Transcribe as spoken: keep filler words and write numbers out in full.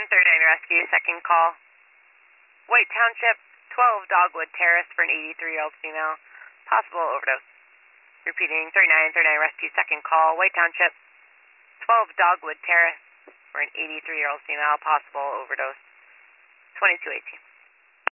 thirty-nine Rescue, second call. White Township, twelve Dogwood Terrace for an eighty-three-year-old female. Possible overdose. Repeating, thirty-nine thirty-nine Rescue, second call. White Township, twelve Dogwood Terrace for an eighty-three-year-old female. Possible overdose. twenty-two eighteen.